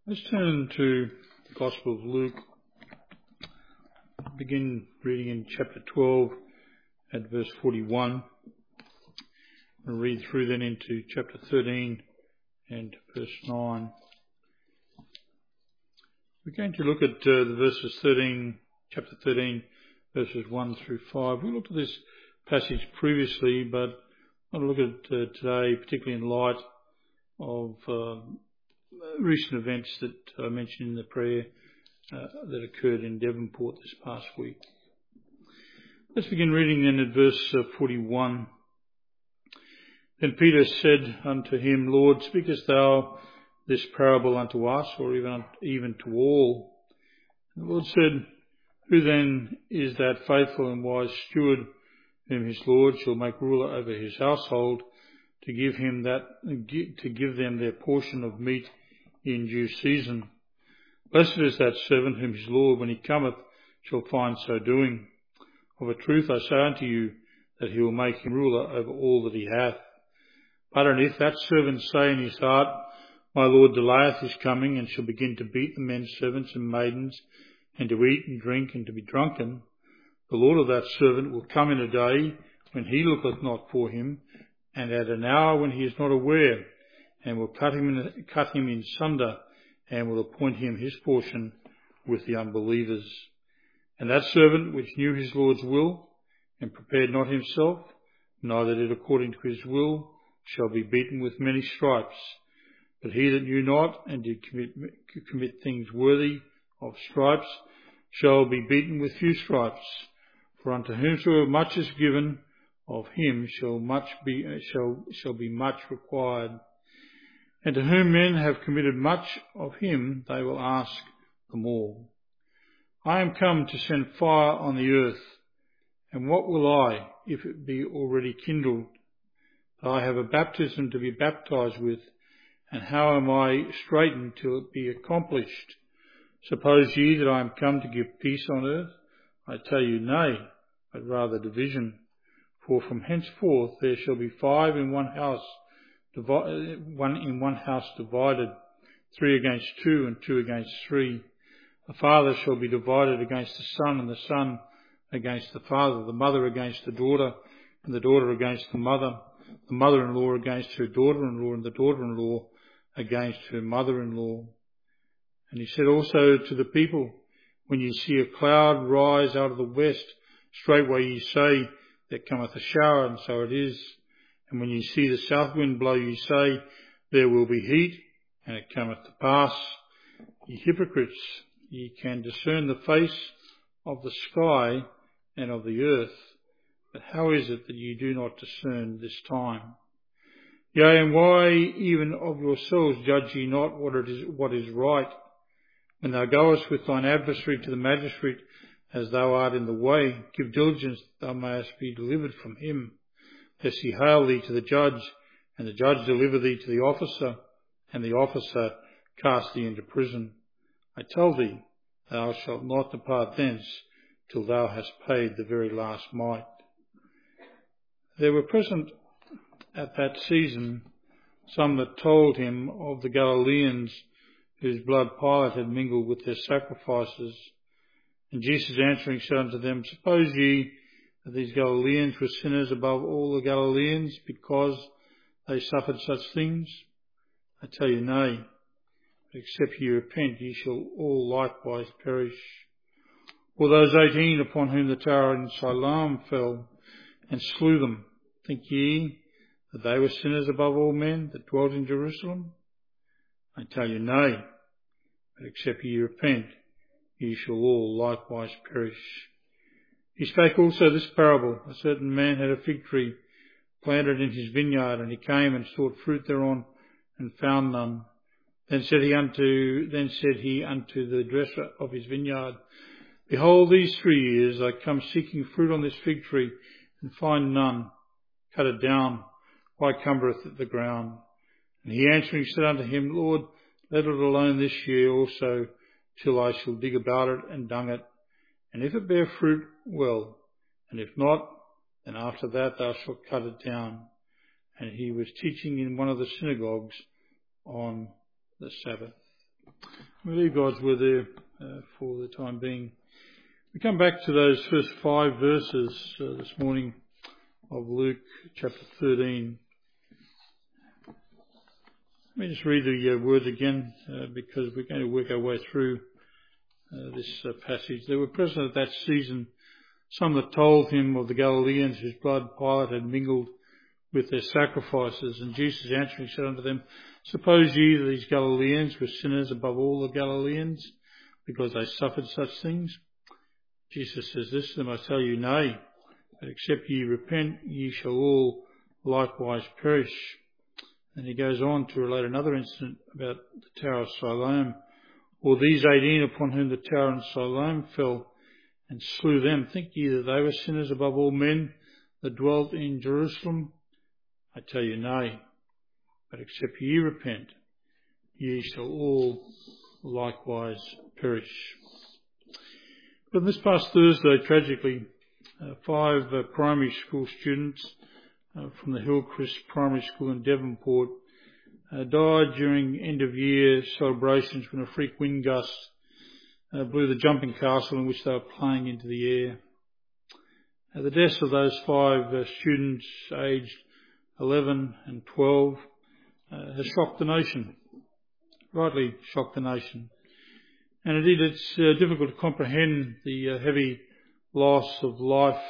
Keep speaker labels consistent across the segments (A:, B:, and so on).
A: Let's turn to the Gospel of Luke. Begin reading in chapter 12 at verse 41. We'll read through then into chapter 13 and verse 9. We're going to look at the verses chapter 13, verses 1 through 5. We looked at this passage previously, but I want to look at it today, particularly in light of recent events that I mentioned in the prayer that occurred in Devonport this past week. Let's begin reading then at verse 41. Then Peter said unto him, Lord, speakest thou this parable unto us, or even to all? And the Lord said, Who then is that faithful and wise steward whom his Lord shall make ruler over his household, to give them their portion of meat in due season? Blessed is that servant whom his Lord, when he cometh, shall find so doing. Of a truth I say unto you, that he will make him ruler over all that he hath. But and if that servant say in his heart, My Lord delayeth his coming, and shall begin to beat the men servants and maidens, and to eat and drink and to be drunken, the Lord of that servant will come in a day when he looketh not for him, and at an hour when he is not aware, and will cut him in sunder, and will appoint him his portion with the unbelievers. And that servant which knew his Lord's will, and prepared not himself, neither did according to his will, shall be beaten with many stripes. But he that knew not, and did commit things worthy of stripes, shall be beaten with few stripes. For unto whomsoever much is given, of him shall be much required. And to whom men have committed much, of him they will ask the more. I am come to send fire on the earth, and what will I, if it be already kindled? I have a baptism to be baptized with, and how am I straitened till it be accomplished? Suppose ye that I am come to give peace on earth? I tell you, nay, but rather division. For from henceforth there shall be five in one house, divided, 3 against 2, and 2 against 3. The father shall be divided against the son, and the son against the father, the mother against the daughter, and the daughter against the mother-in-law against her daughter-in-law, and the daughter-in-law against her mother-in-law. And he said also to the people, When ye see a cloud rise out of the west, straightway ye say, There cometh a shower, and so it is. And when ye see the south wind blow, ye say, There will be heat, and it cometh to pass. Ye hypocrites, ye can discern the face of the sky and of the earth, but how is it that ye do not discern this time? Yea, and why even of yourselves judge ye not what is right? When thou goest with thine adversary to the magistrate, as thou art in the way, give diligence that thou mayest be delivered from him, lest he hale thee to the judge, and the judge deliver thee to the officer, and the officer cast thee into prison. I tell thee, thou shalt not depart thence till thou hast paid the very last mite. There were present at that season some that told him of the Galileans whose blood Pilate had mingled with their sacrifices. And Jesus answering said unto them, Suppose ye that these Galileans were sinners above all the Galileans, because they suffered such things? I tell you, nay, but except ye repent, ye shall all likewise perish. Or those 18 upon whom the tower in Siloam fell, and slew them, think ye that they were sinners above all men that dwelt in Jerusalem? I tell you, nay, but except ye repent, ye shall all likewise perish. He spake also this parable. A certain man had a fig tree planted in his vineyard, and he came and sought fruit thereon, and found none. Then said he unto the dresser of his vineyard, Behold, these 3 years I come seeking fruit on this fig tree, and find none. Cut it down. Why cumbereth it the ground? And he answering said unto him, Lord, let it alone this year also, till I shall dig about it and dung it. And if it bear fruit, well, and if not, then after that thou shalt cut it down. And he was teaching in one of the synagogues on the Sabbath. We leave God's word there for the time being. We come back to those first 5 verses this morning of Luke chapter 13. Let me just read the words again because we're going to work our way through this passage. There were present at that season some that told him of the Galileans whose blood Pilate had mingled with their sacrifices. And Jesus answering said unto them, Suppose ye that these Galileans were sinners above all the Galileans, because they suffered such things? Jesus says this to them, I tell you, nay, but except ye repent, ye shall all likewise perish. And he goes on to relate another incident about the Tower of Siloam. Or these 18 upon whom the tower in Siloam fell and slew them, think ye that they were sinners above all men that dwelt in Jerusalem? I tell you, nay, but except ye repent, ye shall all likewise perish. But this past Thursday, tragically, 5 primary school students from the Hillcrest Primary School in Devonport died during end-of-year celebrations when a freak wind gust blew the jumping castle in which they were playing into the air. The deaths of those 5 students aged 11 and 12 has shocked the nation, rightly shocked the nation. And indeed it's difficult to comprehend the heavy loss of life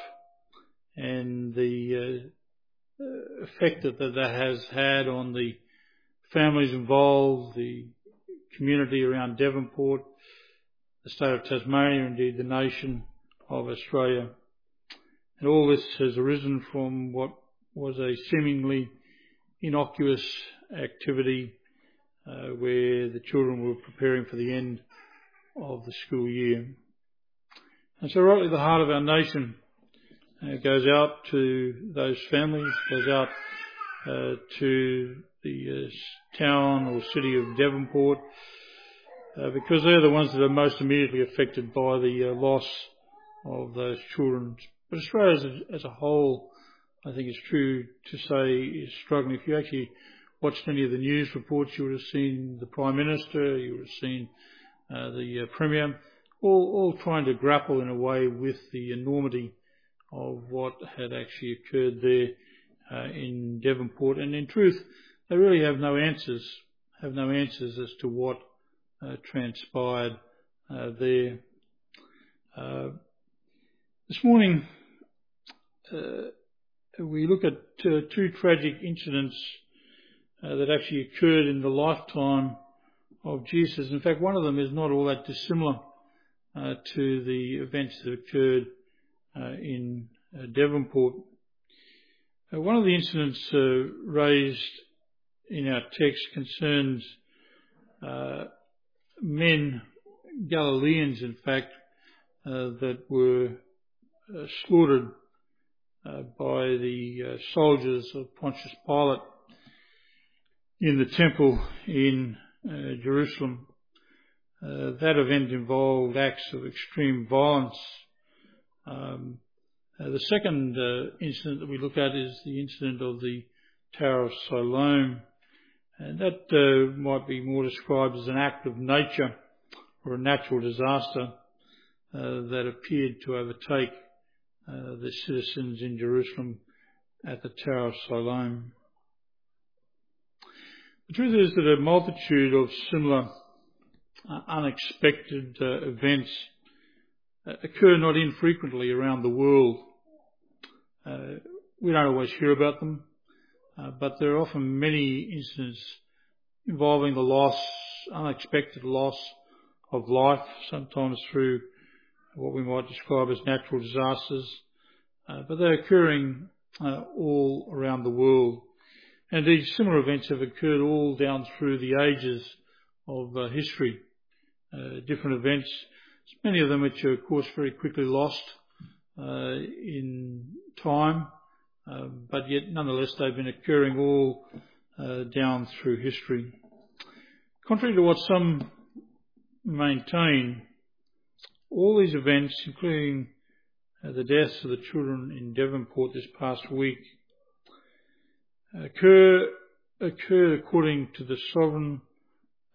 A: and the effect that has had on the families involved, the community around Devonport, the state of Tasmania, indeed the nation of Australia. And all this has arisen from what was a seemingly innocuous activity where the children were preparing for the end of the school year. And so rightly the heart of our nation goes out to those families, goes out to the town or city of Devonport, because they're the ones that are most immediately affected by the loss of those children. But Australia as a whole, I think it's true to say, is struggling. If you actually watched any of the news reports, you would have seen the Prime Minister, you would have seen the Premier, all trying to grapple in a way with the enormity of what had actually occurred there in Devonport. And in truth, they really have no answers as to what transpired there. This morning, we look at 2 tragic incidents that actually occurred in the lifetime of Jesus. In fact, one of them is not all that dissimilar to the events that occurred in Devonport. One of the incidents raised in our text concerns men, Galileans in fact, that were slaughtered by the soldiers of Pontius Pilate in the temple in Jerusalem. That event involved acts of extreme violence. The second incident that we look at is the incident of the Tower of Siloam, and that might be more described as an act of nature or a natural disaster that appeared to overtake the citizens in Jerusalem at the Tower of Siloam. The truth is that a multitude of similar unexpected events occur not infrequently around the world. We don't always hear about them, but there are often many incidents involving the loss, unexpected loss of life, sometimes through what we might describe as natural disasters, but they're occurring all around the world. And these similar events have occurred all down through the ages of history, different events, many of them which are of course very quickly lost in time, but yet nonetheless they've been occurring all down through history. Contrary to what some maintain, all these events, including the deaths of the children in Devonport this past week, occurred according to the sovereign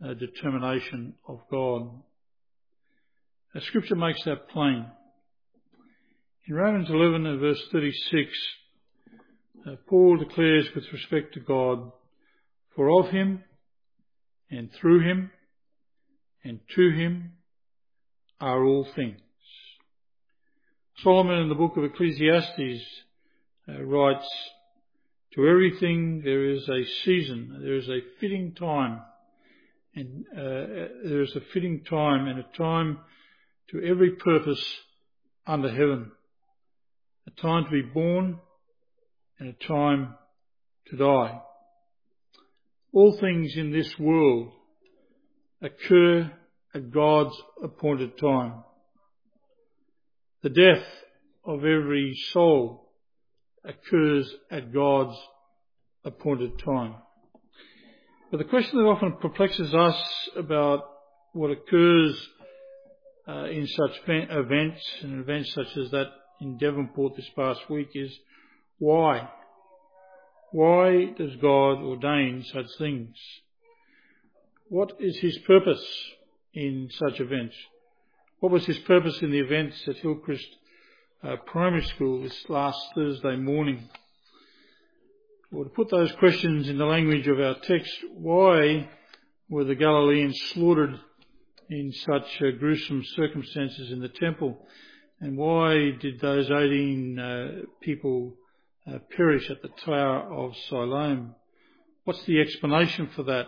A: determination of God. Scripture makes that plain. In Romans 11 and verse 36, Paul declares with respect to God, "For of him, and through him, and to him are all things." Solomon in the book of Ecclesiastes writes, "To everything there is a season, there is a fitting time, and there is a fitting time and a time to every purpose under heaven, a time to be born and a time to die." All things in this world occur at God's appointed time. The death of every soul occurs at God's appointed time. But the question that often perplexes us about what occurs in such events, and events such as that in Devonport this past week, is why? Why does God ordain such things? What is his purpose in such events? What was his purpose in the events at Hillcrest Primary School this last Thursday morning? Well, to put those questions in the language of our text, why were the Galileans slaughtered in such gruesome circumstances in the temple? And why did those 18 people perish at the Tower of Siloam? What's the explanation for that?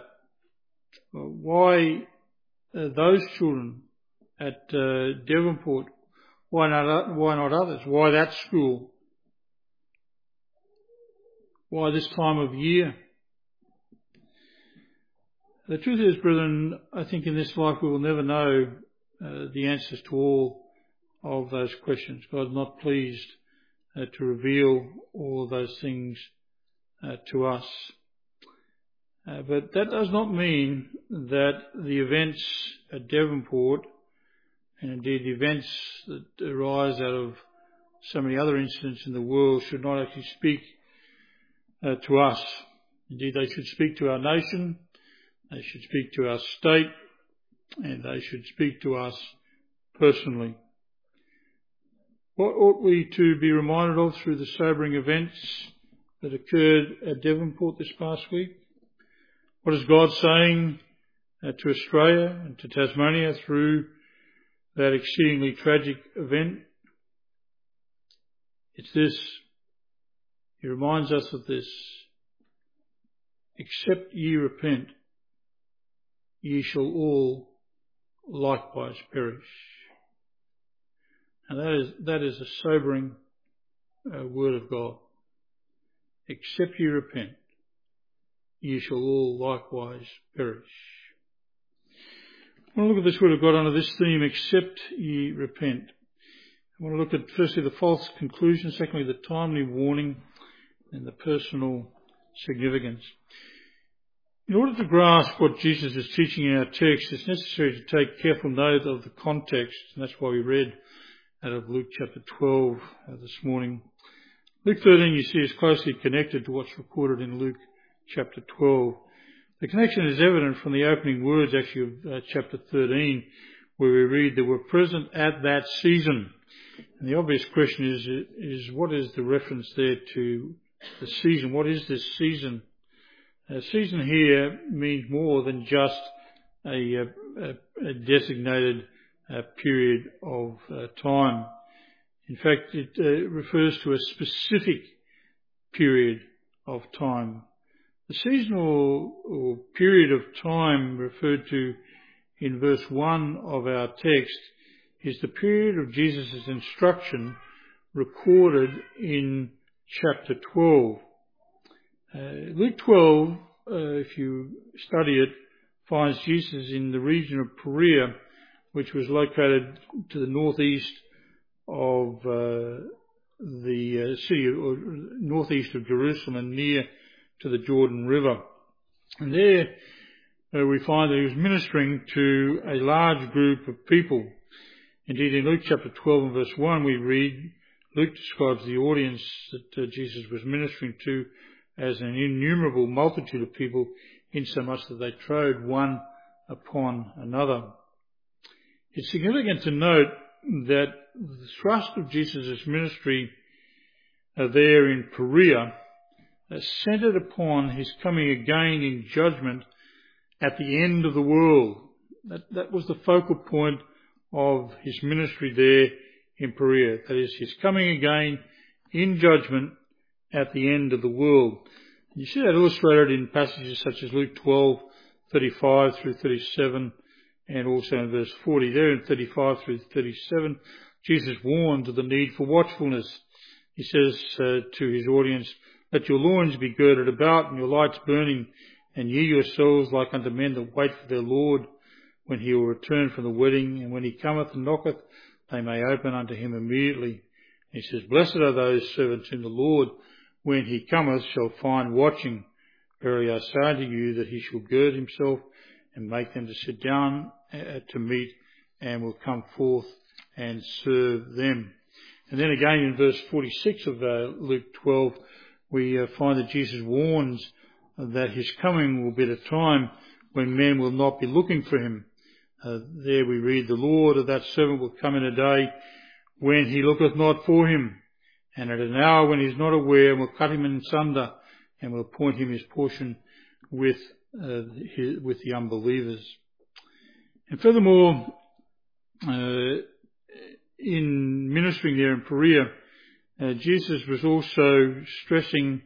A: Why those children at Devonport? Why not others? Why that school? Why this time of year? The truth is, brethren, I think in this life we will never know the answers to all of those questions. God's not pleased to reveal all of those things to us. But that does not mean that the events at Devonport, and indeed the events that arise out of so many other incidents in the world, should not actually speak to us. Indeed, they should speak to our nation, they should speak to our state, and they should speak to us personally. What ought we to be reminded of through the sobering events that occurred at Devonport this past week? What is God saying to Australia and to Tasmania through that exceedingly tragic event? It's this. He reminds us of this. "Except ye repent, ye shall all likewise perish." And that is a sobering word of God. "Except ye repent, ye shall all likewise perish." I want to look at this word of God under this theme, except ye repent. I want to look at firstly the false conclusion, secondly the timely warning, and the personal significance. In order to grasp what Jesus is teaching in our text, it's necessary to take careful note of the context, and that's why we read out of Luke chapter 12 this morning. Luke 13, you see, is closely connected to what's recorded in Luke chapter 12. The connection is evident from the opening words, actually, of chapter 13, where we read, "They were present at that season." And the obvious question is what is the reference there to the season? What is this season? Season here means more than just a designated period of time. In fact, it refers to a specific period of time. The seasonal or period of time referred to in verse 1 of our text is the period of Jesus' instruction recorded in chapter 12. Luke 12, if you study it, finds Jesus in the region of Perea, which was located to the northeast of the city, or northeast of Jerusalem and near to the Jordan River. And there we find that he was ministering to a large group of people. Indeed, in Luke chapter 12 and verse 1 we read, Luke describes the audience that Jesus was ministering to as an innumerable multitude of people, insomuch that they trode one upon another. It's significant to note that the thrust of Jesus' ministry there in Perea centered upon his coming again in judgment at the end of the world. That was the focal point of his ministry there in Perea. That is, his coming again in judgment at the end of the world. You see that illustrated in passages such as Luke 12:35 through 37, and also in verse 40. There in 35 through 37, Jesus warned of the need for watchfulness. He says to his audience, "Let your loins be girded about and your lights burning, and ye yourselves like unto men that wait for their Lord, when he will return from the wedding, and when he cometh and knocketh, they may open unto him immediately." He says, "Blessed are those servants whom the Lord, when he cometh, shall find watching. Verily I say unto you, that he shall gird himself and make them to sit down to meat, and will come forth and serve them." And then again in verse 46 of Luke 12, we find that Jesus warns that his coming will be at a time when men will not be looking for him. There we read, "The Lord of that servant will come in a day when he looketh not for him, and at an hour when he is not aware, and will cut him in sunder, and will appoint him his portion with the unbelievers." And furthermore, in ministering there in Perea, Jesus was also stressing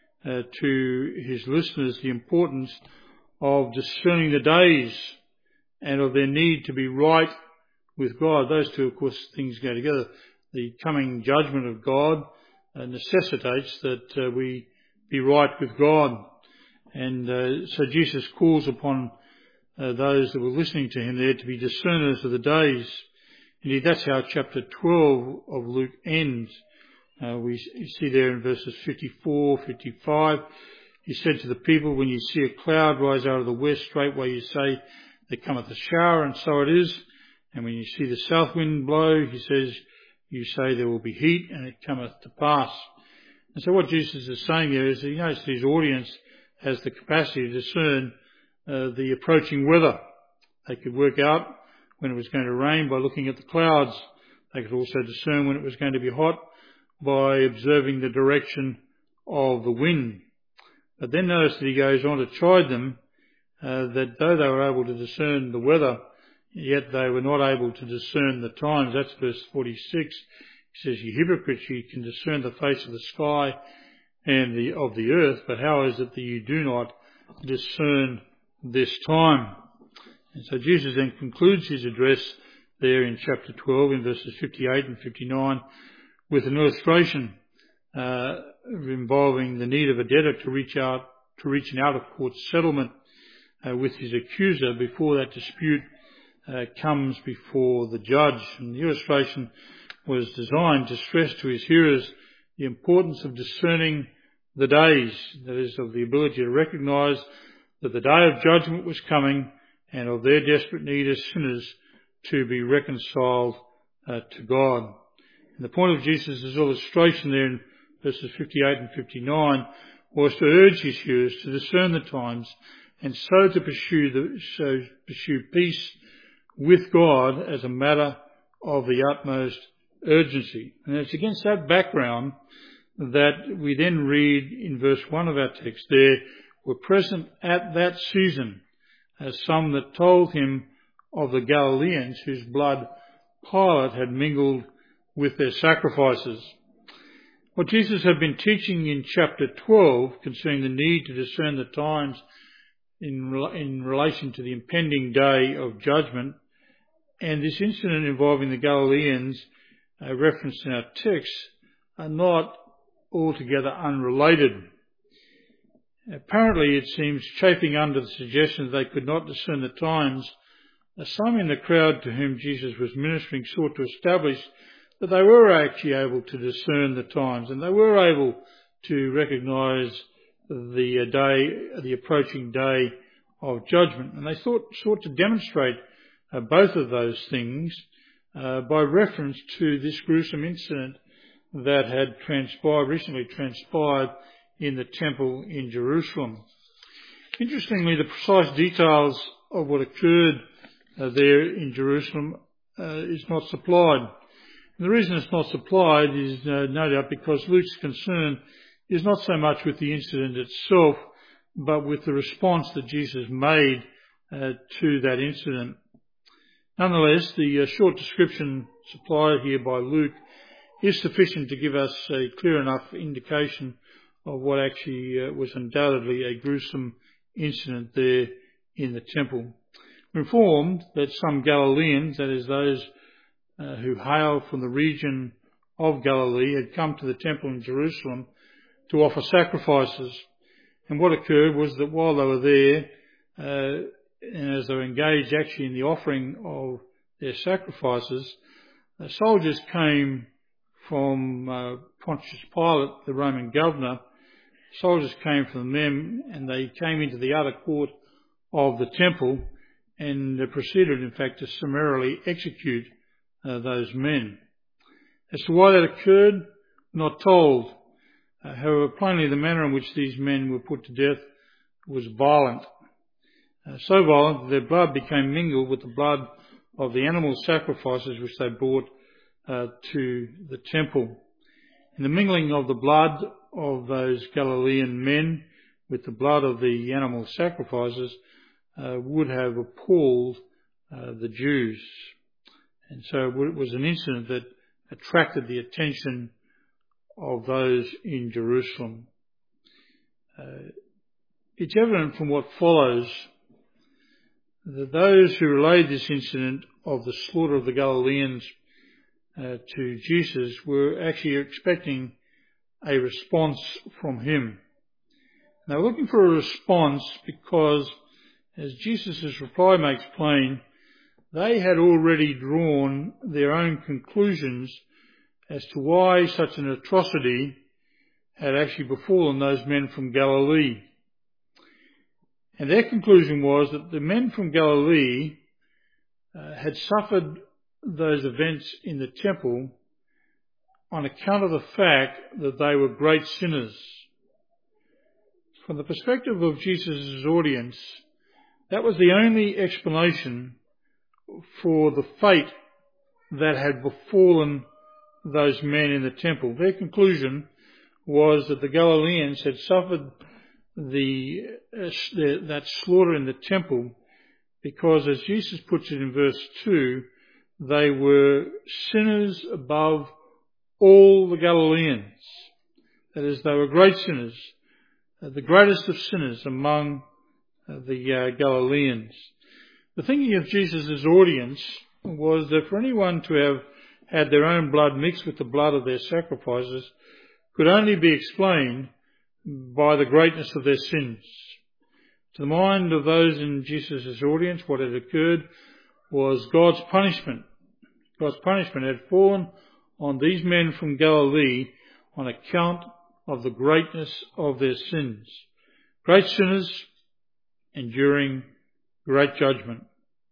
A: to his listeners the importance of discerning the days and of their need to be right with God. Those two, of course, things go together. The coming judgment of God necessitates that we be right with God. And so Jesus calls upon those that were listening to him there to be discerners of the days. Indeed, that's how chapter 12 of Luke ends. We see there in verses 54, 55, he said to the people, "When you see a cloud rise out of the west, straightway you say, there cometh a shower, and so it is. And when you see the south wind blow," he says, "you say there will be heat, and it cometh to pass." And so what Jesus is saying there is that he knows that his audience has the capacity to discern the approaching weather. They could work out when it was going to rain by looking at the clouds. They could also discern when it was going to be hot by observing the direction of the wind. But then notice that he goes on to chide them that though they were able to discern the weather, yet they were not able to discern the times. That's verse 46. He says, "You hypocrites, you can discern the face of the sky and of the earth, but how is it that you do not discern this time?" And so Jesus then concludes his address there in chapter 12 in verses 58 and 59 with an illustration involving the need of a debtor to reach an out-of-court settlement with his accuser before that dispute comes before the judge. And the illustration was designed to stress to his hearers the importance of discerning the days, that is, of the ability to recognise that the day of judgment was coming, and of their desperate need as sinners to be reconciled to God. And the point of Jesus' illustration there in verses 58 and 59 was to urge his hearers to discern the times, and so to pursue peace with God as a matter of the utmost urgency. And it's against that background that we then read in verse 1 of our text, "There were present at that season some that told him of the Galileans whose blood Pilate had mingled with their sacrifices." What Jesus had been teaching in chapter 12 concerning the need to discern the times in relation to the impending day of judgment, and this incident involving the Galileans referenced in our text, are not altogether unrelated. Apparently, it seems, chafing under the suggestion that they could not discern the times, some in the crowd to whom Jesus was ministering sought to establish that they were actually able to discern the times, and they were able to recognise the approaching day of judgment. And they sought to demonstrate both of those things by reference to this gruesome incident that had recently transpired in the temple in Jerusalem. Interestingly, the precise details of what occurred there in Jerusalem is not supplied. And the reason it's not supplied is no doubt because Luke's concern is not so much with the incident itself, but with the response that Jesus made to that incident. Nonetheless, the short description supplied here by Luke is sufficient to give us a clear enough indication of what actually was undoubtedly a gruesome incident there in the temple. We're informed that some Galileans, that is those who hail from the region of Galilee, had come to the temple in Jerusalem to offer sacrifices. And what occurred was that while they were there, and as they were engaged actually in the offering of their sacrifices, soldiers came from Pontius Pilate, the Roman governor. Soldiers came from them, and they came into the outer court of the temple and proceeded, in fact, to summarily execute those men. As to why that occurred, not told. However, plainly the manner in which these men were put to death was violent. So violent that their blood became mingled with the blood of the animal sacrifices which they brought to the temple. And the mingling of the blood of those Galilean men with the blood of the animal sacrifices would have appalled the Jews. And so it was an incident that attracted the attention of those in Jerusalem. It's evident from what follows that those who relayed this incident of the slaughter of the Galileans to Jesus were actually expecting a response from him. They were looking for a response because, as Jesus' reply makes plain, they had already drawn their own conclusions as to why such an atrocity had actually befallen those men from Galilee. And their conclusion was that the men from Galilee had suffered those events in the temple on account of the fact that they were great sinners. From the perspective of Jesus' audience, that was the only explanation for the fate that had befallen those men in the temple. Their conclusion was that the Galileans had suffered that slaughter in the temple because, as Jesus puts it in verse 2, they were sinners above all the Galileans. That is, they were great sinners, the greatest of sinners among the Galileans. The thinking of Jesus' audience was that for anyone to have had their own blood mixed with the blood of their sacrifices could only be explained by the greatness of their sins. To the mind of those in Jesus' audience, what had occurred was God's punishment. God's punishment had fallen on these men from Galilee on account of the greatness of their sins. Great sinners enduring great judgment.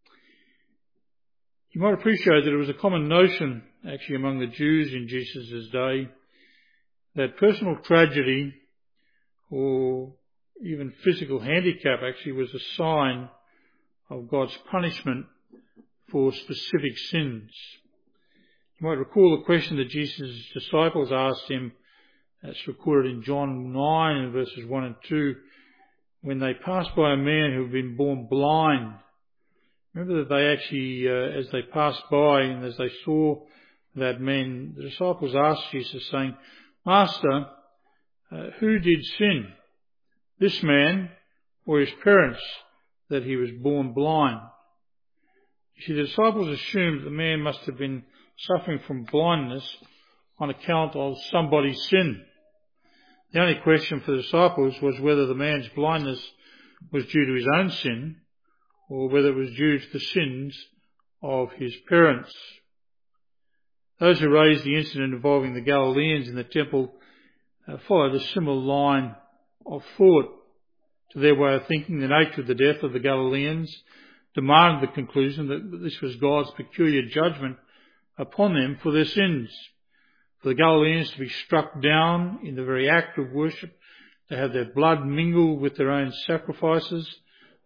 A: You might appreciate that it was a common notion actually among the Jews in Jesus' day that personal tragedy or even physical handicap actually was a sign of God's punishment for specific sins. You might recall the question that Jesus' disciples asked him, that's recorded in John 9 verses 1 and 2, when they passed by a man who had been born blind. Remember that they actually, as they passed by and as they saw that man, the disciples asked Jesus, saying, "Master, who did sin, this man or his parents, that he was born blind?" You see, the disciples assumed that the man must have been suffering from blindness on account of somebody's sin. The only question for the disciples was whether the man's blindness was due to his own sin or whether it was due to the sins of his parents. Those who raised the incident involving the Galileans in the temple followed a similar line of thought to their way of thinking. The nature of the death of the Galileans demanded the conclusion that this was God's peculiar judgment upon them for their sins. For the Galileans to be struck down in the very act of worship, to have their blood mingle with their own sacrifices,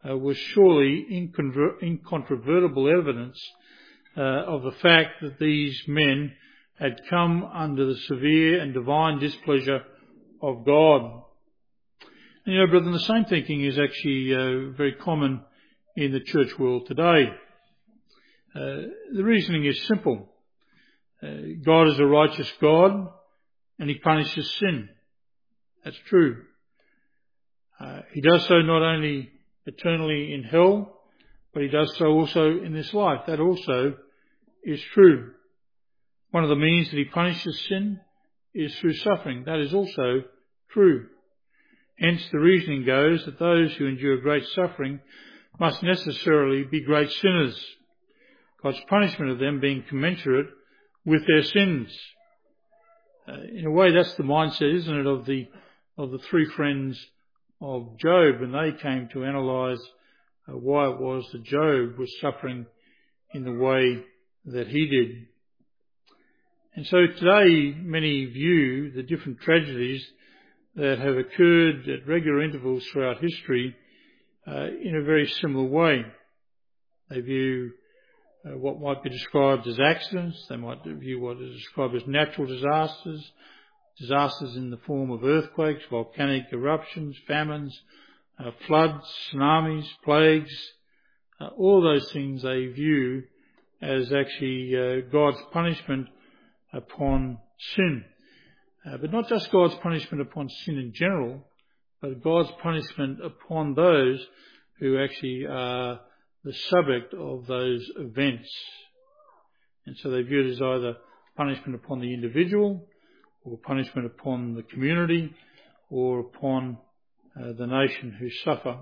A: was surely incontrovertible evidence of the fact that these men had come under the severe and divine displeasure of God. And you know, brethren, the same thinking is actually very common in the church world today. The reasoning is simple. God is a righteous God and He punishes sin. That's true. He does so not only eternally in hell, but He does so also in this life. That also is true. One of the means that He punishes sin is through suffering. That is also true. Hence the reasoning goes that those who endure great suffering must necessarily be great sinners, God's punishment of them being commensurate with their sins. In a way, that's the mindset, isn't it, of the three friends of Job when they came to analyse why it was that Job was suffering in the way that he did. And so today many view the different tragedies that have occurred at regular intervals throughout history in a very similar way. They view what might be described as accidents. They might view what is described as natural disasters, disasters in the form of earthquakes, volcanic eruptions, famines, floods, tsunamis, plagues. All those things they view as actually God's punishment upon sin. But not just God's punishment upon sin in general, but God's punishment upon those who actually are the subject of those events. And so they view it as either punishment upon the individual, or punishment upon the community, or upon the nation who suffer.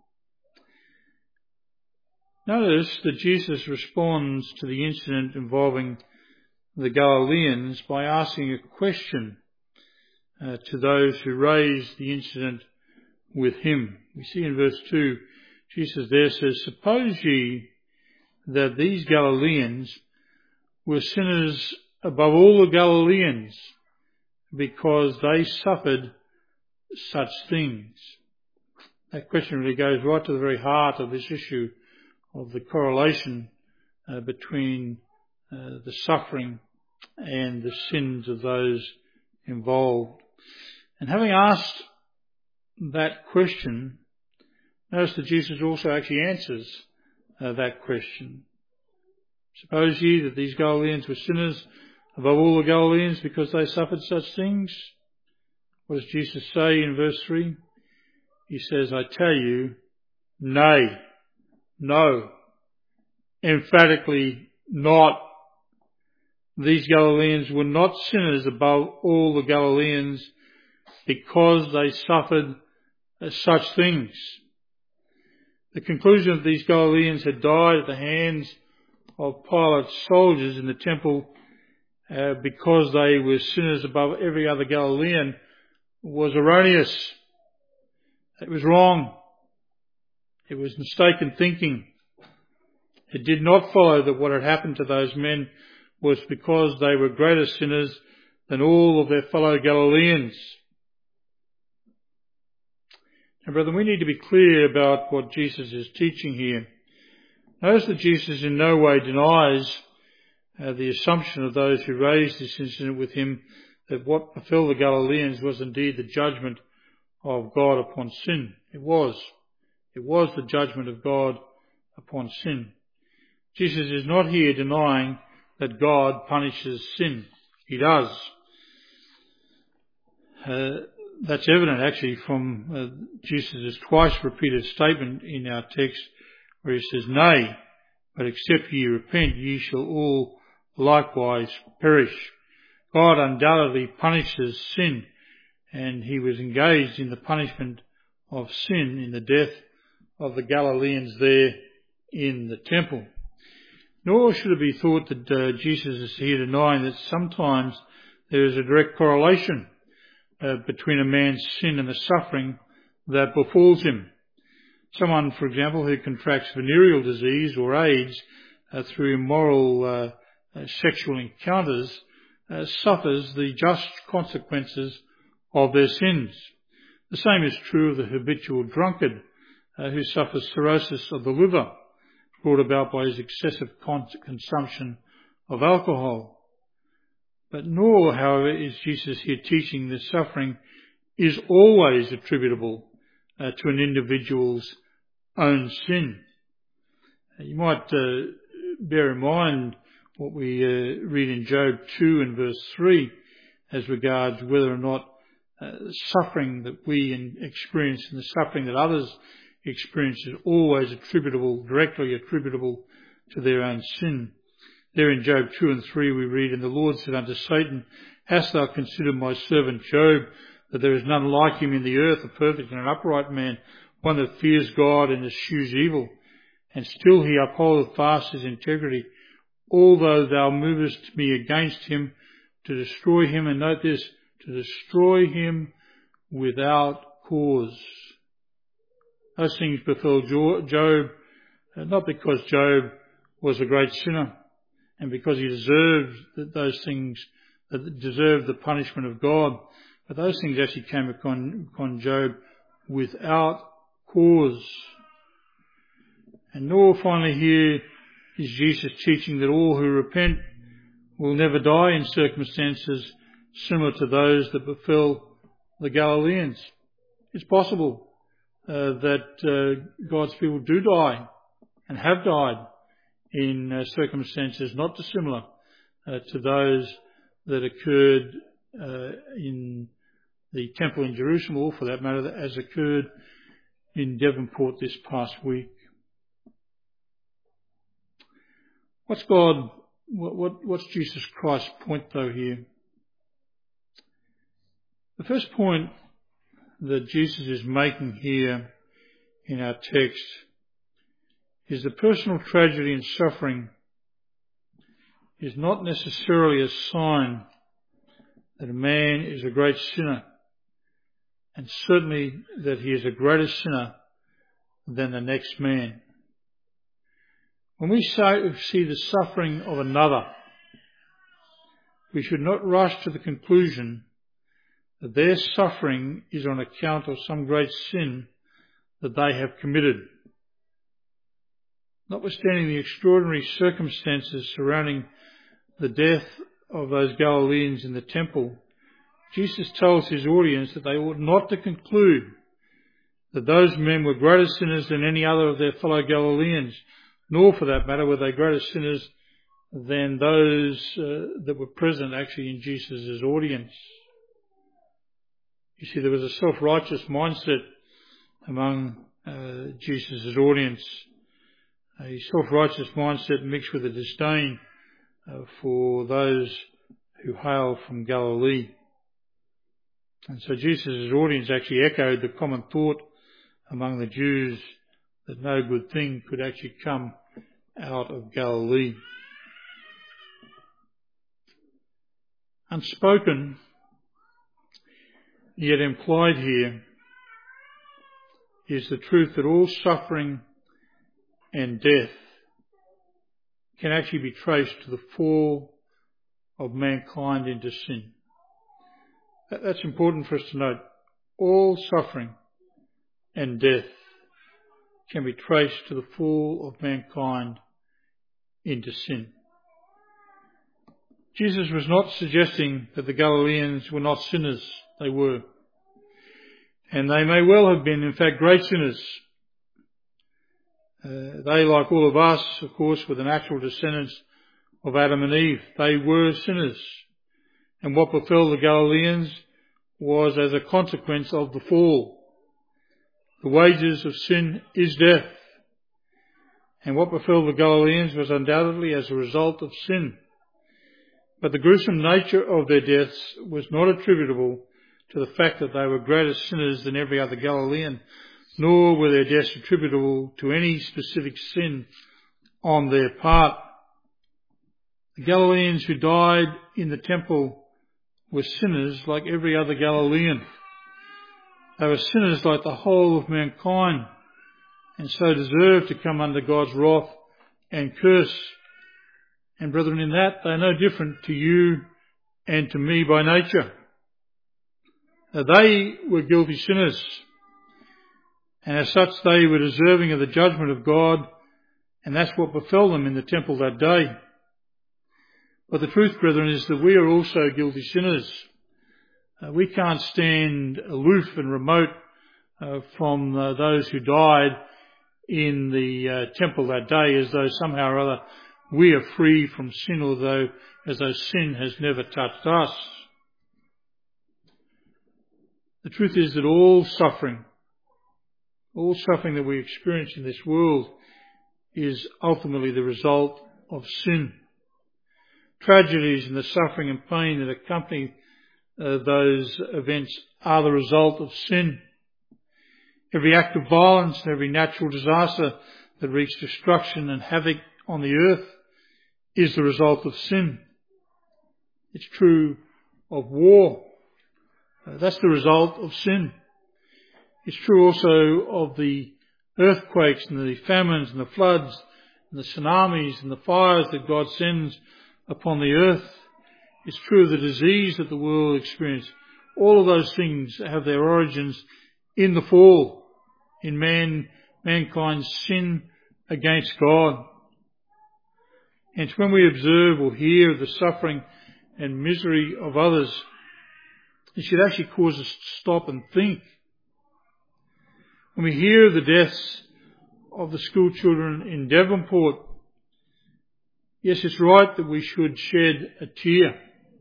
A: Notice that Jesus responds to the incident involving the Galileans by asking a question to those who raised the incident with Him. We see in verse 2, Jesus there says, "Suppose ye that these Galileans were sinners above all the Galileans, because they suffered such things." That question really goes right to the very heart of this issue of the correlation between the suffering and the sins of those involved. And having asked that question, notice that Jesus also actually answers that question. "Suppose ye that these Galileans were sinners above all the Galileans because they suffered such things?" What does Jesus say in verse 3? He says, "I tell you, nay, no, emphatically not. These Galileans were not sinners above all the Galileans because they suffered such things." The conclusion that these Galileans had died at the hands of Pilate's soldiers in the temple because they were sinners above every other Galilean was erroneous. It was wrong. It was mistaken thinking. It did not follow that what had happened to those men was because they were greater sinners than all of their fellow Galileans. Now, brethren, we need to be clear about what Jesus is teaching here. Notice that Jesus in no way denies the assumption of those who raised this incident with Him that what befell the Galileans was indeed the judgment of God upon sin. It was. It was the judgment of God upon sin. Jesus is not here denying that God punishes sin. He does. That's evident actually from Jesus' twice repeated statement in our text where He says, "Nay, but except ye repent, ye shall all likewise perish." God undoubtedly punishes sin, and He was engaged in the punishment of sin in the death of the Galileans there in the temple. Nor should it be thought that Jesus is here denying that sometimes there is a direct correlation between a man's sin and the suffering that befalls him. Someone, for example, who contracts venereal disease or AIDS through immoral sexual encounters suffers the just consequences of their sins. The same is true of the habitual drunkard who suffers cirrhosis of the liver brought about by his excessive consumption of alcohol. But nor, however, is Jesus here teaching that suffering is always attributable to an individual's own sin. You might bear in mind what we read in Job 2 and verse 3 as regards whether or not suffering that we experience and the suffering that others experience is always directly attributable to their own sin. There in Job 2 and 3 we read, "And the Lord said unto Satan, Hast thou considered my servant Job, that there is none like him in the earth, a perfect and an upright man, one that fears God and eschews evil? And still he upholdeth fast his integrity, although thou movest me against him to destroy him," and note this, "to destroy him without cause." Those things befell Job, not because Job was a great sinner and because he deserved those things, that deserved the punishment of God, but those things actually came upon Job without cause. And nor finally here is Jesus teaching that all who repent will never die in circumstances similar to those that befell the Galileans. It's possible that God's people do die and have died in circumstances not dissimilar to those that occurred in the temple in Jerusalem, or for that matter, as occurred in Devonport this past week. What's Jesus Christ's point though here? The first point that Jesus is making here in our text is the personal tragedy and suffering is not necessarily a sign that a man is a great sinner, and certainly that he is a greater sinner than the next man. When we see the suffering of another, we should not rush to the conclusion that their suffering is on account of some great sin that they have committed. Notwithstanding the extraordinary circumstances surrounding the death of those Galileans in the temple, Jesus tells his audience that they ought not to conclude that those men were greater sinners than any other of their fellow Galileans, nor for that matter were they greater sinners than those that were present actually in Jesus' audience. You see, there was a self-righteous mindset among Jesus' audience, a self-righteous mindset mixed with a disdain for those who hail from Galilee. And so Jesus' audience actually echoed the common thought among the Jews that no good thing could actually come out of Galilee. Unspoken, yet implied here, is the truth that all suffering and death can actually be traced to the fall of mankind into sin. That's important for us to note. All suffering and death can be traced to the fall of mankind into sin. Jesus was not suggesting that the Galileans were not sinners. They were. And they may well have been, in fact, great sinners. They, like all of us, of course, were the natural descendants of Adam and Eve. They were sinners. And what befell the Galileans was as a consequence of the fall. The wages of sin is death. And what befell the Galileans was undoubtedly as a result of sin. But the gruesome nature of their deaths was not attributable to the fact that they were greater sinners than every other Galilean, nor were their deaths attributable to any specific sin on their part. The Galileans who died in the temple were sinners like every other Galilean. They were sinners like the whole of mankind, and so deserved to come under God's wrath and curse. And brethren, in that they are no different to you and to me by nature. They were guilty sinners, And as such they were deserving of the judgment of God, and that's what befell them in the temple that day. But the truth, brethren, is that we are also guilty sinners. We can't stand aloof and remote from those who died in the temple that day, as though somehow or other we are free from sin, although as though sin has never touched us. The truth is that all suffering that we experience in this world is ultimately the result of sin. Tragedies and the suffering and pain that accompany those events are the result of sin. Every act of violence and every natural disaster that wreaks destruction and havoc on the earth is the result of sin. It's true of war. That's the result of sin. It's true also of the earthquakes and the famines and the floods and the tsunamis and the fires that God sends upon the earth. It's true of the disease that the world experiences. All of those things have their origins in the fall, in mankind's sin against God. And when we observe or hear the suffering and misery of others, it should actually cause us to stop and think. When we hear the deaths of the school children in Devonport, yes, it's right that we should shed a tear,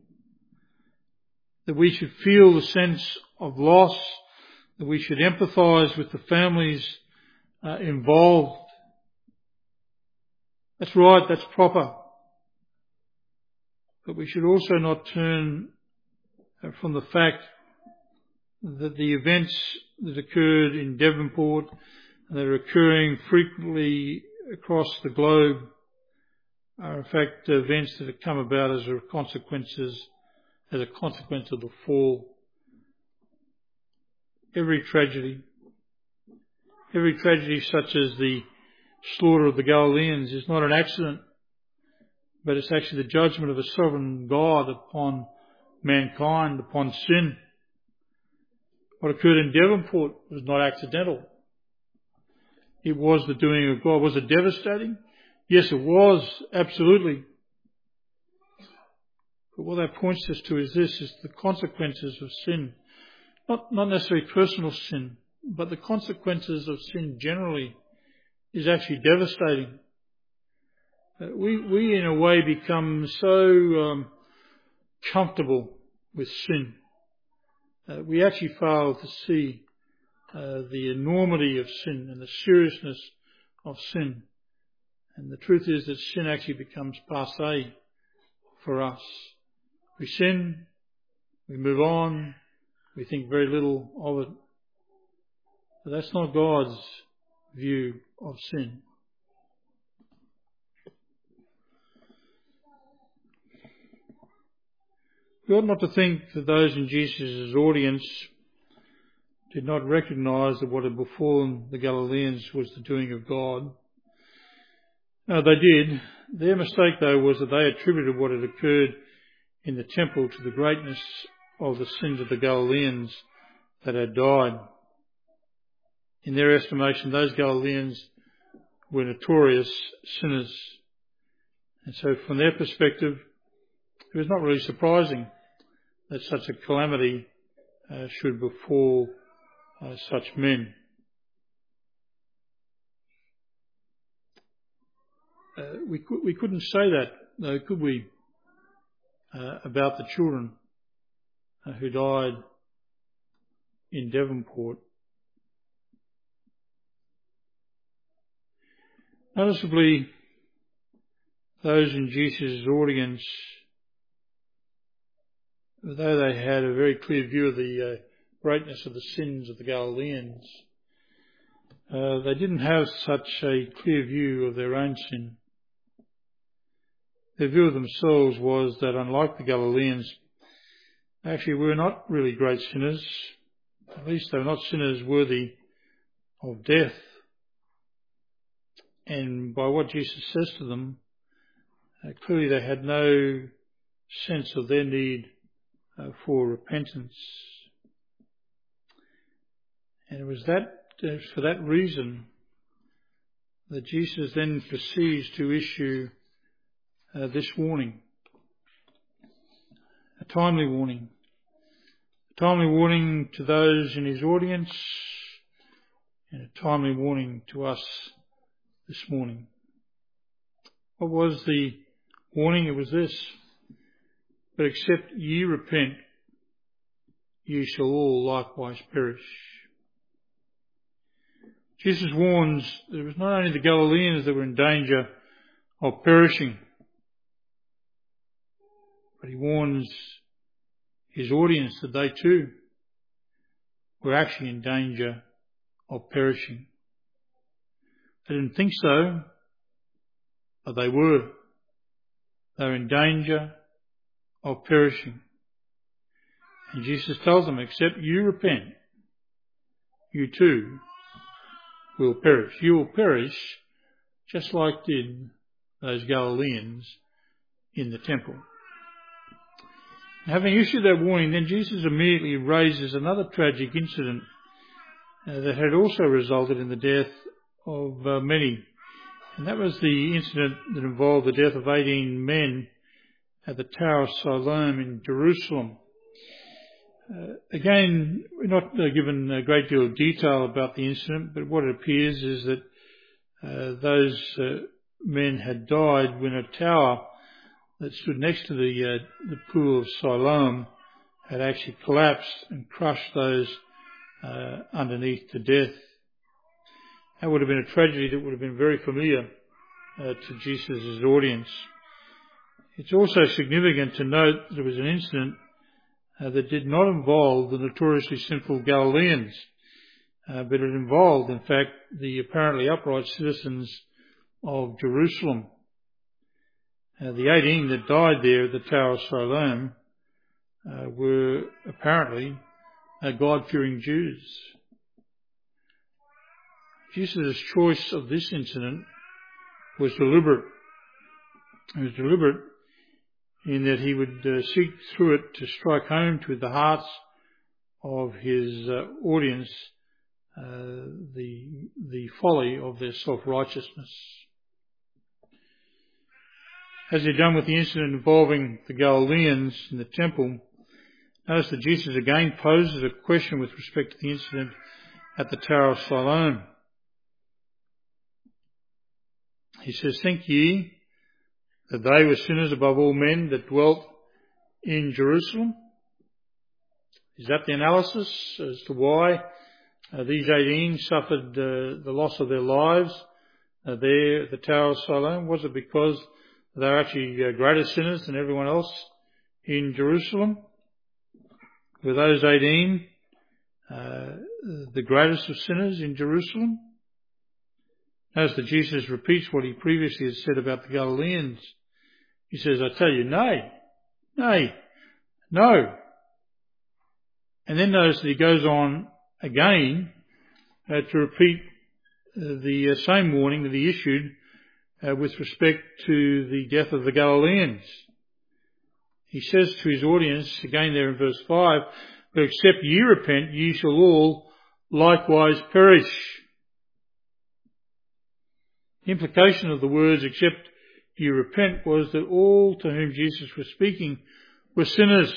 A: that we should feel the sense of loss, that we should empathise with the families involved. That's right, that's proper. But we should also not turn from the fact that the events that occurred in Devonport and that are occurring frequently across the globe are in fact events that have come about as a consequence of the fall. Every tragedy such as the slaughter of the Galileans is not an accident, but it's actually the judgment of a sovereign God upon mankind, upon sin. What occurred in Devonport was not accidental. It was the doing of God. Was it devastating? Yes, it was, absolutely. But what that points us to is this, is the consequences of sin. Not necessarily personal sin, but the consequences of sin generally is actually devastating. We in a way become so comfortable with sin. We actually fail to see the enormity of sin and the seriousness of sin. And the truth is that sin actually becomes passé for us. We sin, we move on, we think very little of it. But that's not God's view of sin. We ought not to think that those in Jesus' audience did not recognise that what had befallen the Galileans was the doing of God. No, they did. Their mistake, though, was that they attributed what had occurred in the temple to the greatness of the sins of the Galileans that had died. In their estimation, those Galileans were notorious sinners. And so from their perspective, it was not really surprising that such a calamity should befall such men. We couldn't say that, though, could we, about the children who died in Devonport. Noticeably, those in Jesus' audience, though they had a very clear view of the greatness of the sins of the Galileans, they didn't have such a clear view of their own sin. Their view of themselves was that, unlike the Galileans, actually were not really great sinners. At least they were not sinners worthy of death. And by what Jesus says to them, clearly they had no sense of their need for repentance. And it was that it's for that reason that Jesus then proceeds to issue this warning. A timely warning. A timely warning to those in his audience and a timely warning to us this morning. What was the warning? It was this: but except ye repent, ye shall all likewise perish. Jesus warns that it was not only the Galileans that were in danger of perishing, but he warns his audience that they too were actually in danger of perishing. They didn't think so, but they were. They were in danger of perishing. And Jesus tells them, except you repent, you too will perish. You will perish just like did those Galileans in the temple. Having issued that warning, then Jesus immediately raises another tragic incident that had also resulted in the death of many. And that was the incident that involved the death of 18 men at the Tower of Siloam in Jerusalem. Again, we're not given a great deal of detail about the incident, but what it appears is that those men had died when a tower that stood next to the pool of Siloam had actually collapsed and crushed those underneath to death. That would have been a tragedy that would have been very familiar to Jesus' audience. It's also significant to note that it was an incident that did not involve the notoriously sinful Galileans, but it involved, in fact, the apparently upright citizens of Jerusalem. The 18 that died there at the Tower of Siloam were apparently God-fearing Jews. Jesus' choice of this incident was deliberate. It was deliberate in that he would seek through it to strike home to the hearts of his audience the folly of their self-righteousness. As he'd done with the incident involving the Galileans in the temple, notice that Jesus again poses a question with respect to the incident at the Tower of Siloam. He says, think ye that they were sinners above all men that dwelt in Jerusalem? Is that the analysis as to why these 18 suffered the loss of their lives there at the Tower of Siloam? Was it because they were actually greater sinners than everyone else in Jerusalem? Were those 18 the greatest of sinners in Jerusalem? Notice that Jesus repeats what he previously had said about the Galileans. He says, I tell you, nay, no. And then notice that he goes on again to repeat the same warning that he issued with respect to the death of the Galileans. He says to his audience, again there in verse 5, but except ye repent, ye shall all likewise perish. The implication of the words, except ye repent, was that all to whom Jesus was speaking were sinners.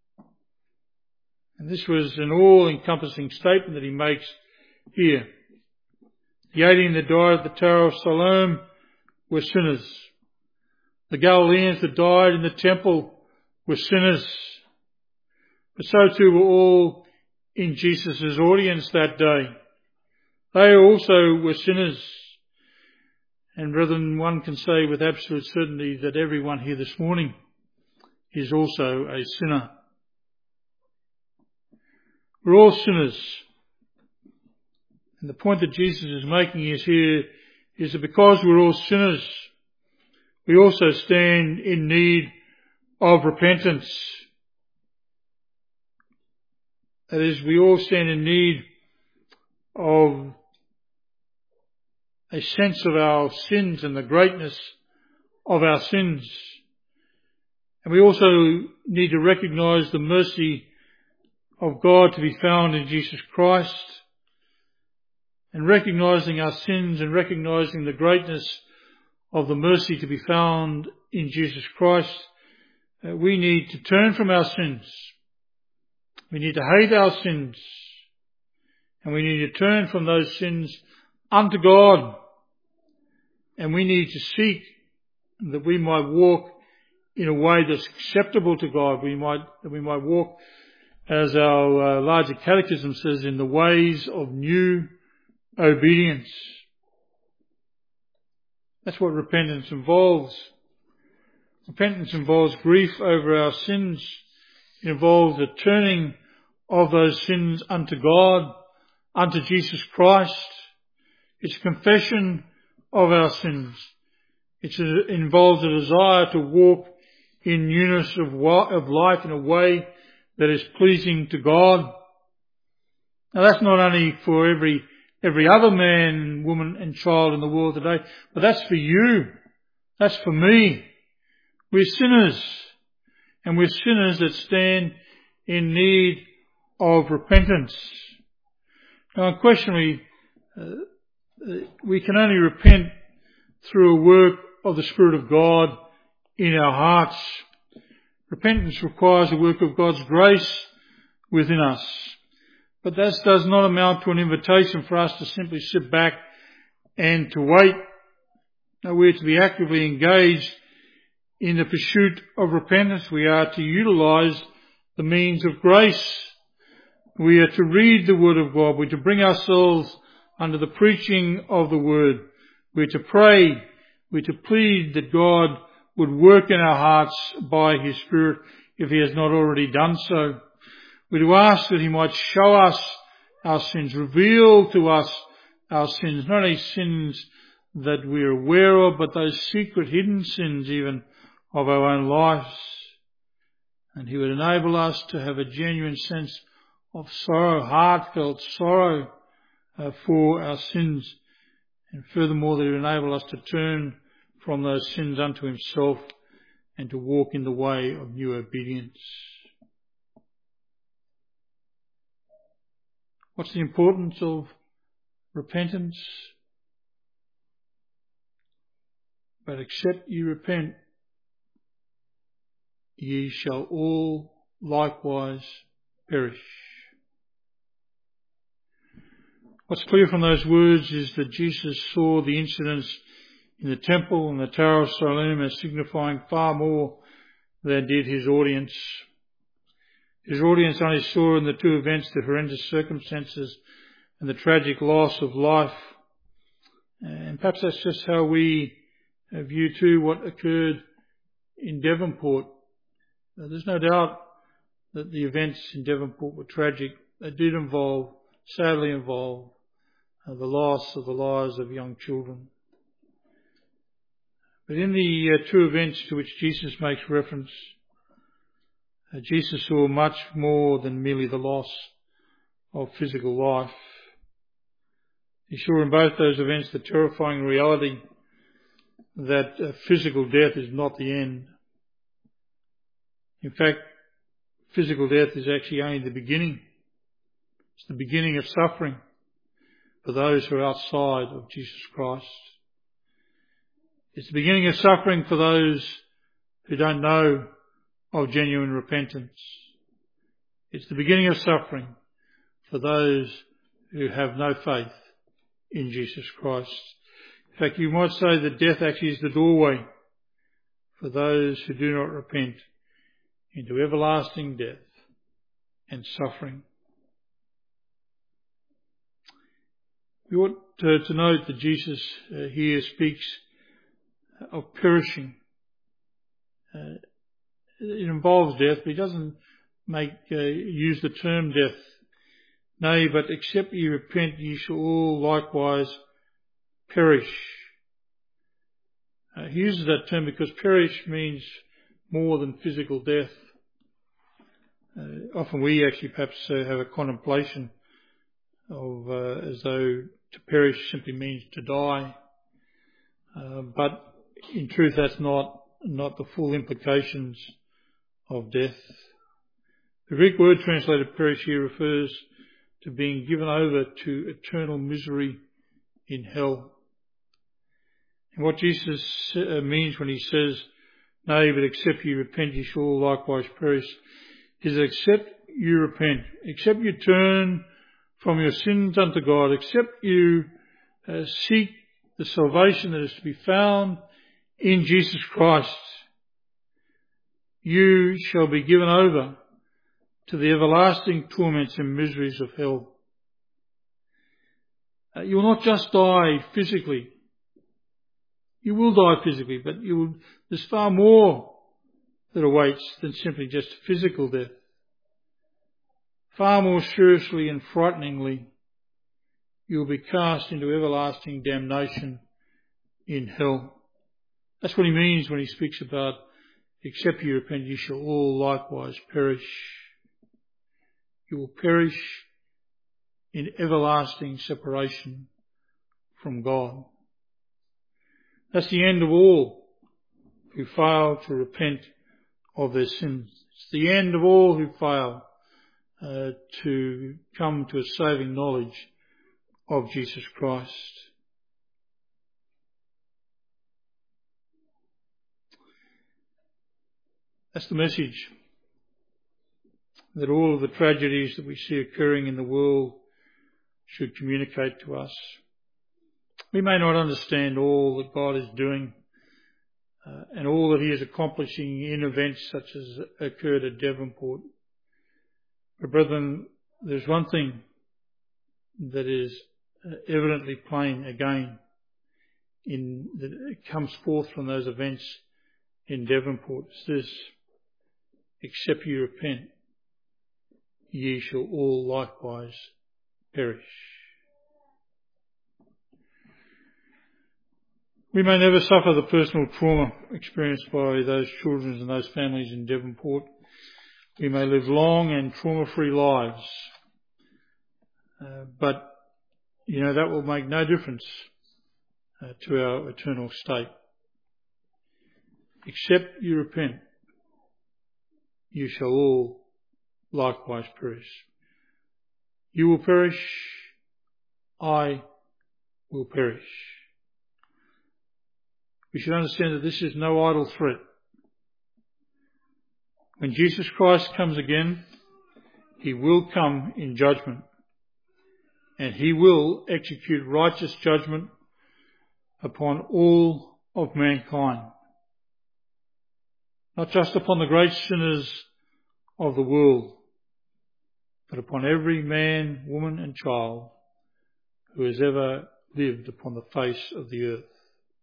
A: And this was an all-encompassing statement that he makes here. The 18 that died at the Tower of Siloam were sinners. The Galileans that died in the temple were sinners. But so too were all in Jesus' audience that day. They also were sinners. And brethren, one can say with absolute certainty that everyone here this morning is also a sinner. We're all sinners. And the point that Jesus is making is here is that because we're all sinners, we also stand in need of repentance. That is, we all stand in need of a sense of our sins and the greatness of our sins. And we also need to recognize the mercy of God to be found in Jesus Christ. and recognising our sins and recognising the greatness of the mercy to be found in Jesus Christ, we need to turn from our sins. We need to hate our sins. And we need to turn from those sins unto God. And we need to seek that we might walk in a way that's acceptable to God. That we might walk, as our larger catechism says, in the ways of new obedience. That's what repentance involves. Repentance involves grief over our sins. It involves a turning of those sins unto God, unto Jesus Christ. It's a confession of our sins. It involves a desire to walk in newness of life in a way that is pleasing to God. Now that's not only for every other man, woman and child in the world today, but that's for you. That's for me. We're sinners, and we're sinners that stand in need of repentance. Now, unquestionably, we can only repent through a work of the Spirit of God in our hearts. Repentance requires a work of God's grace within us. But that does not amount to an invitation for us to simply sit back and to wait. No, we're to be actively engaged in the pursuit of repentance. We are to utilise the means of grace. We are to read the Word of God. We're to bring ourselves under the preaching of the Word. We're to pray. We're to plead that God would work in our hearts by His Spirit if He has not already done so. We're to ask that He might show us our sins, reveal to us our sins, not only sins that we're aware of, but those secret hidden sins even of our own lives. And He would enable us to have a genuine sense of sorrow, heartfelt sorrow for our sins. And furthermore, that He would enable us to turn from those sins unto Himself and to walk in the way of new obedience. What's the importance of repentance? But except ye repent, ye shall all likewise perish. What's clear from those words is that Jesus saw the incidents in the temple and the Tower of Siloam as signifying far more than did His audience. His audience only saw in the two events the horrendous circumstances and the tragic loss of life. And perhaps that's just how we view too what occurred in Devonport. There's no doubt that the events in Devonport were tragic. They did sadly involve the loss of the lives of young children. But in the two events to which Jesus makes reference, Jesus saw much more than merely the loss of physical life. He saw in both those events the terrifying reality that physical death is not the end. In fact, physical death is actually only the beginning. It's the beginning of suffering for those who are outside of Jesus Christ. It's the beginning of suffering for those who don't know of genuine repentance. It's the beginning of suffering for those who have no faith in Jesus Christ. In fact, you might say that death actually is the doorway for those who do not repent into everlasting death and suffering. We ought to note that Jesus here speaks of perishing. It involves death, but He doesn't use the term death. Nay, but except ye repent, ye shall all likewise perish. He uses that term because perish means more than physical death. Often we actually perhaps have a contemplation of as though to perish simply means to die. But in truth, that's not the full implications of death. The Greek word translated perish here refers to being given over to eternal misery in hell. And what Jesus means when he says, "Nay, but except you repent, ye shall all likewise perish," is except you repent, except you turn from your sins unto God, except you seek the salvation that is to be found in Jesus Christ, you shall be given over to the everlasting torments and miseries of hell. You will not just die physically. You will die physically, but there's far more that awaits than simply just physical death. Far more seriously and frighteningly, you will be cast into everlasting damnation in hell. That's what he means when he speaks about, "Except you repent, you shall all likewise perish." You will perish in everlasting separation from God. That's the end of all who fail to repent of their sins. It's the end of all who fail to come to a saving knowledge of Jesus Christ. That's the message that all of the tragedies that we see occurring in the world should communicate to us. We may not understand all that God is doing and all that he is accomplishing in events such as occurred at Devonport. But brethren, there's one thing that is evidently plain again that it comes forth from those events in Devonport. It's this: "Except you repent, ye shall all likewise perish." We may never suffer the personal trauma experienced by those children and those families in Devonport. We may live long and trauma-free lives. But, that will make no difference to our eternal state. "Except you repent, you shall all likewise perish." You will perish, I will perish. We should understand that this is no idle threat. When Jesus Christ comes again, he will come in judgment, and he will execute righteous judgment upon all of mankind. Not just upon the great sinners of the world, but upon every man, woman and child who has ever lived upon the face of the earth.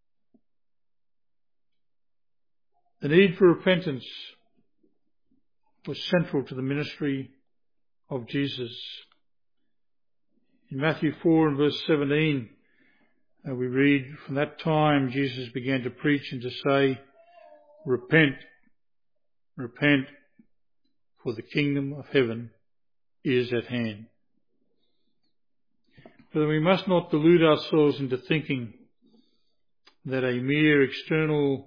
A: The need for repentance was central to the ministry of Jesus. In Matthew 4 and verse 17, we read, "From that time Jesus began to preach and to say, Repent, repent, for the kingdom of heaven is at hand." But we must not delude ourselves into thinking that a mere external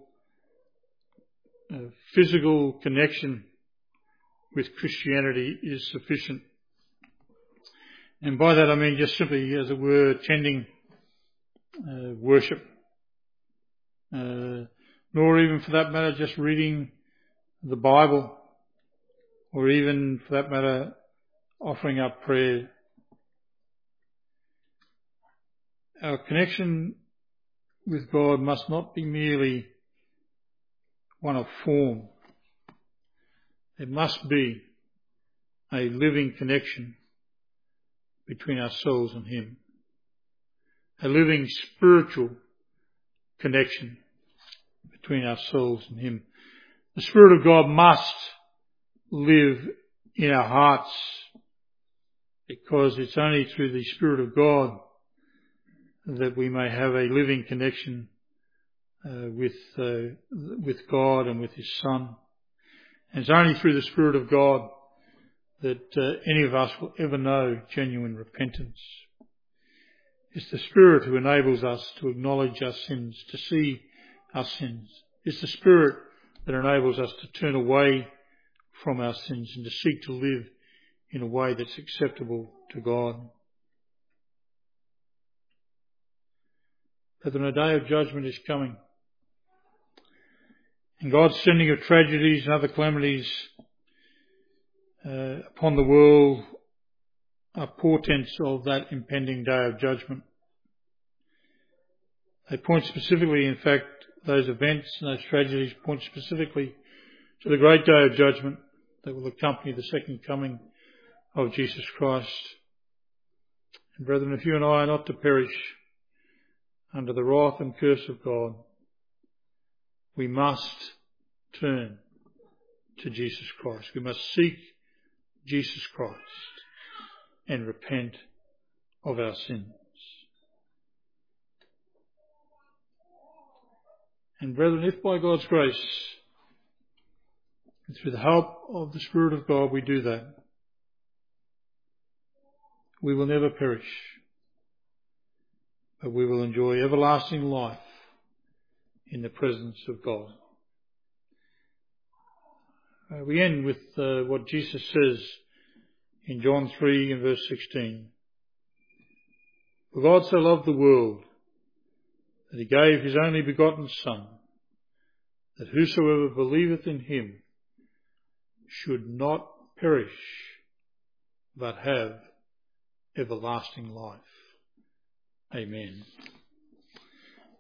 A: physical connection with Christianity is sufficient. And by that I mean just simply, as it were, attending worship, nor even for that matter just reading the Bible, or even for that matter offering up prayer. Our connection with God must not be merely one of form. There must be a living connection between ourselves and him. A living spiritual connection between ourselves and him. The Spirit of God must live in our hearts, because it's only through the Spirit of God that we may have a living connection with God and with his Son. And it's only through the Spirit of God that any of us will ever know genuine repentance. It's the Spirit who enables us to acknowledge our sins, to see our sins. It's the Spirit that enables us to turn away from our sins and to seek to live in a way that's acceptable to God. Brethren, a day of judgment is coming. And God's sending of tragedies and other calamities upon the world are portents of that impending day of judgment. They point specifically, in fact, those events and those tragedies point specifically to the great day of judgment that will accompany the second coming of Jesus Christ. And brethren, if you and I are not to perish under the wrath and curse of God, we must turn to Jesus Christ. We must seek Jesus Christ and repent of our sins. And brethren, if by God's grace and through the help of the Spirit of God we do that, we will never perish, but we will enjoy everlasting life in the presence of God. We end with what Jesus says in John 3 and verse 16. For God so loved the world that he gave his only begotten Son, that whosoever believeth in him should not perish, but have everlasting life. Amen.